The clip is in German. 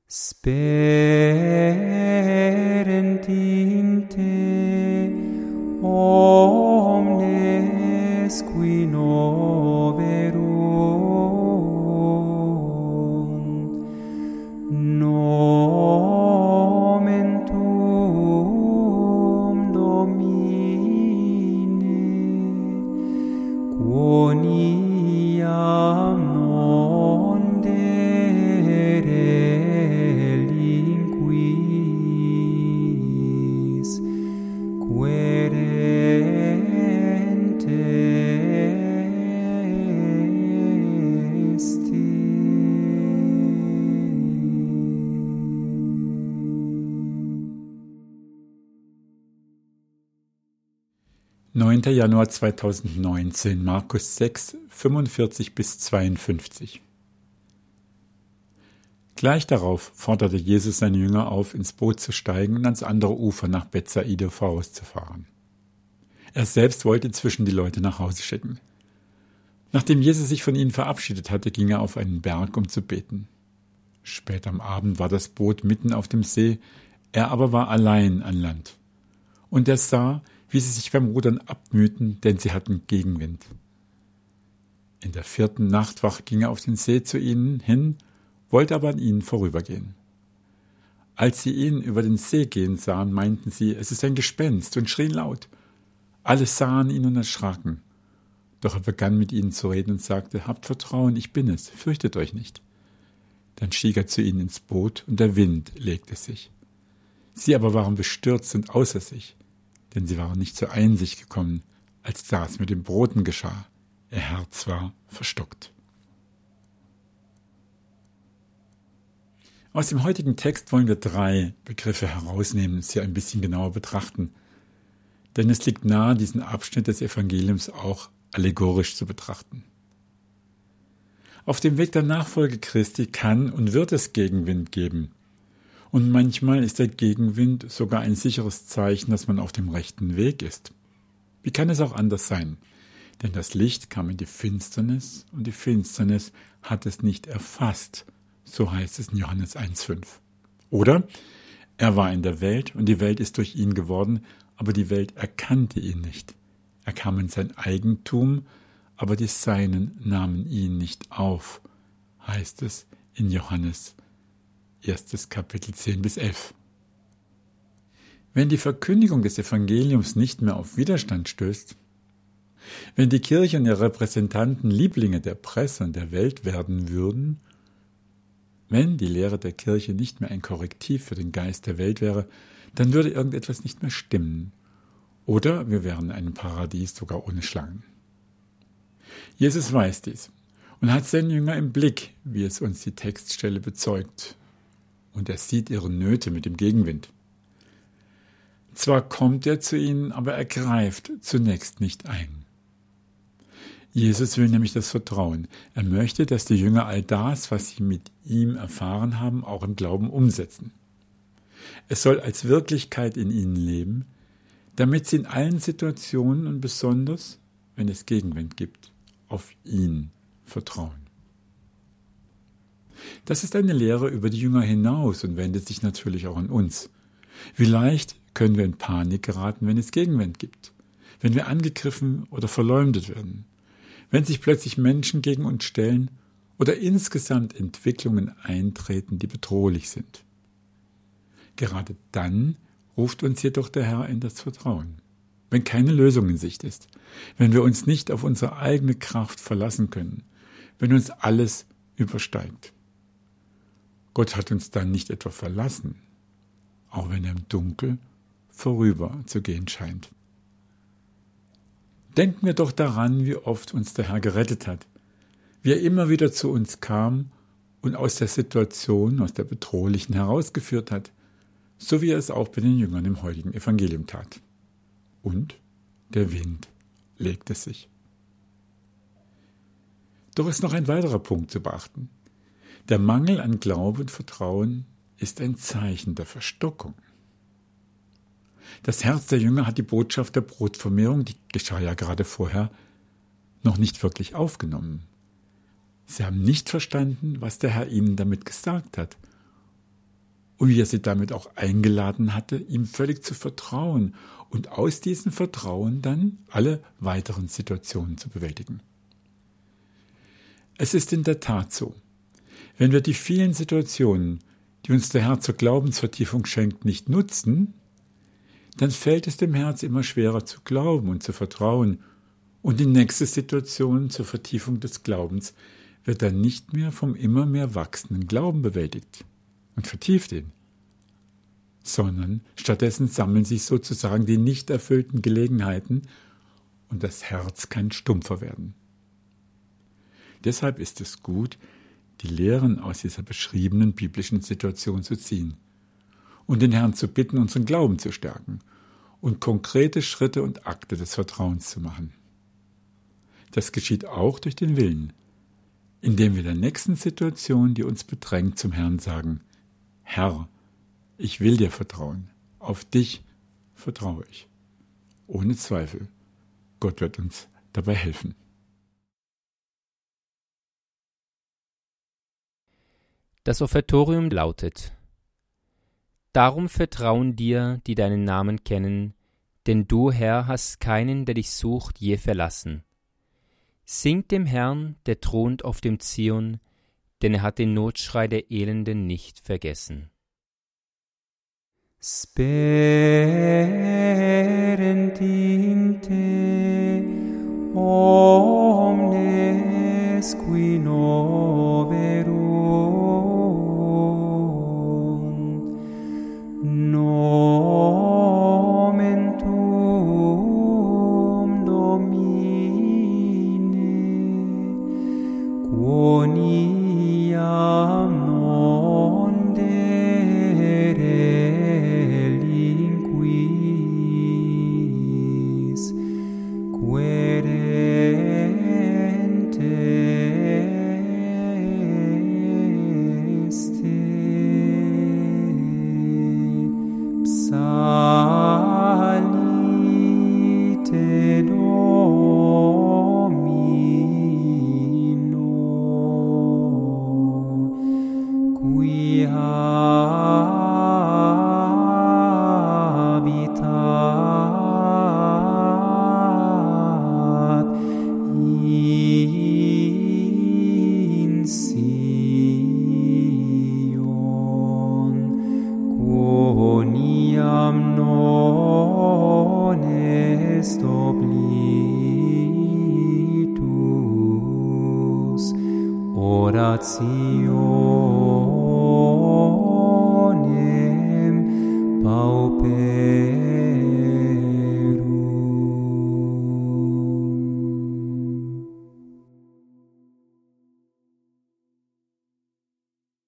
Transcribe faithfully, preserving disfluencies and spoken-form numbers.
Sperent in te omnes qui noverunt, nomen tuum Domine, quoniam non delinquis, querente esti. neunter Januar zweitausendneunzehn, Markus sechs, fünfundvierzig bis zweiundfünfzig. Gleich darauf forderte Jesus seine Jünger auf, ins Boot zu steigen und ans andere Ufer nach Bethsaida vorauszufahren. Er selbst wollte inzwischen die Leute nach Hause schicken. Nachdem Jesus sich von ihnen verabschiedet hatte, ging er auf einen Berg, um zu beten. Spät am Abend war das Boot mitten auf dem See, er aber war allein an Land. Und er sah, wie sie sich beim Rudern abmühten, denn sie hatten Gegenwind. In der vierten Nachtwache ging er auf den See zu ihnen hin, wollte aber an ihnen vorübergehen. Als sie ihn über den See gehen sahen, meinten sie, es ist ein Gespenst, und schrien laut. Alle sahen ihn und erschraken. Doch er begann mit ihnen zu reden und sagte, habt Vertrauen, ich bin es, fürchtet euch nicht. Dann stieg er zu ihnen ins Boot, und der Wind legte sich. Sie aber waren bestürzt und außer sich, denn sie waren nicht zur Einsicht gekommen, als das mit den Broten geschah. Ihr Herz war verstockt. Aus dem heutigen Text wollen wir drei Begriffe herausnehmen und sie ein bisschen genauer betrachten. Denn es liegt nahe, diesen Abschnitt des Evangeliums auch allegorisch zu betrachten. Auf dem Weg der Nachfolge Christi kann und wird es Gegenwind geben. Und manchmal ist der Gegenwind sogar ein sicheres Zeichen, dass man auf dem rechten Weg ist. Wie kann es auch anders sein? Denn das Licht kam in die Finsternis und die Finsternis hat es nicht erfasst. So heißt es in Johannes eins fünf. Oder er war in der Welt und die Welt ist durch ihn geworden, aber die Welt erkannte ihn nicht. Er kam in sein Eigentum, aber die Seinen nahmen ihn nicht auf, heißt es in Johannes erstes Kapitel zehn bis elf. Wenn die Verkündigung des Evangeliums nicht mehr auf Widerstand stößt, wenn die Kirche und ihre Repräsentanten Lieblinge der Presse und der Welt werden würden, wenn die Lehre der Kirche nicht mehr ein Korrektiv für den Geist der Welt wäre, dann würde irgendetwas nicht mehr stimmen. Oder wir wären in einem Paradies sogar ohne Schlangen. Jesus weiß dies und hat seinen Jünger im Blick, wie es uns die Textstelle bezeugt. Und er sieht ihre Nöte mit dem Gegenwind. Zwar kommt er zu ihnen, aber er greift zunächst nicht ein. Jesus will nämlich das Vertrauen. Er möchte, dass die Jünger all das, was sie mit ihm erfahren haben, auch im Glauben umsetzen. Es soll als Wirklichkeit in ihnen leben, damit sie in allen Situationen und besonders, wenn es Gegenwind gibt, auf ihn vertrauen. Das ist eine Lehre über die Jünger hinaus und wendet sich natürlich auch an uns. Wie leicht können wir in Panik geraten, wenn es Gegenwind gibt, wenn wir angegriffen oder verleumdet werden, wenn sich plötzlich Menschen gegen uns stellen oder insgesamt Entwicklungen eintreten, die bedrohlich sind. Gerade dann ruft uns jedoch der Herr in das Vertrauen. Wenn keine Lösung in Sicht ist, wenn wir uns nicht auf unsere eigene Kraft verlassen können, wenn uns alles übersteigt. Gott hat uns dann nicht etwa verlassen, auch wenn er im Dunkel vorüber zu gehen scheint. Denken wir doch daran, wie oft uns der Herr gerettet hat, wie er immer wieder zu uns kam und aus der Situation, aus der bedrohlichen herausgeführt hat, so wie er es auch bei den Jüngern im heutigen Evangelium tat. Und der Wind legte sich. Doch ist noch ein weiterer Punkt zu beachten. Der Mangel an Glaube und Vertrauen ist ein Zeichen der Verstockung. Das Herz der Jünger hat die Botschaft der Brotvermehrung, die geschah ja gerade vorher, noch nicht wirklich aufgenommen. Sie haben nicht verstanden, was der Herr ihnen damit gesagt hat. und wie er sie damit auch eingeladen hatte, ihm völlig zu vertrauen und aus diesem Vertrauen dann alle weiteren Situationen zu bewältigen. Es ist in der Tat so, wenn wir die vielen Situationen, die uns der Herr zur Glaubensvertiefung schenkt, nicht nutzen, dann fällt es dem Herz immer schwerer zu glauben und zu vertrauen, und die nächste Situation zur Vertiefung des Glaubens wird dann nicht mehr vom immer mehr wachsenden Glauben bewältigt und vertieft ihn, sondern stattdessen sammeln sich sozusagen die nicht erfüllten Gelegenheiten und das Herz kann stumpfer werden. Deshalb ist es gut, die Lehren aus dieser beschriebenen biblischen Situation zu ziehen und den Herrn zu bitten, unseren Glauben zu stärken und konkrete Schritte und Akte des Vertrauens zu machen. Das geschieht auch durch den Willen, indem wir der nächsten Situation, die uns bedrängt, zum Herrn sagen: Herr, ich will dir vertrauen, auf dich vertraue ich. Ohne Zweifel, Gott wird uns dabei helfen. Das Offertorium lautet: Darum vertrauen dir, die deinen Namen kennen, denn du, Herr, hast keinen, der dich sucht, je verlassen. Singt dem Herrn, der thront auf dem Zion, denn er hat den Notschrei der Elenden nicht vergessen. Sperent in te omnes qui noverunt, nomen tuum Domine, quoniam non delinquis, querente este, psalite Domino, qui habitat in Sion, quoniam non est oblitus orationem pauperum.